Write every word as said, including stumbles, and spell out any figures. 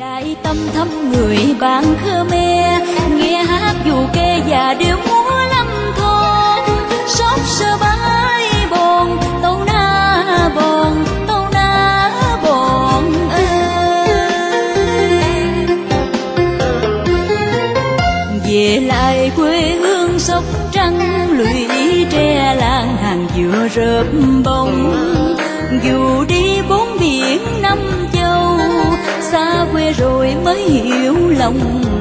Đại tâm thăm người bạn Khmer, nghe hát dù kê và điệu múa lâm thôn. Xót sơ bái bồn, tâu na bồn, tâu na bồn ơi. Về lại quê hương Sóc Trăng, lũy tre làng hàng dừa rợp bông. Dù đi bốn biển năm châu, xa quê rồi mới hiểu lòng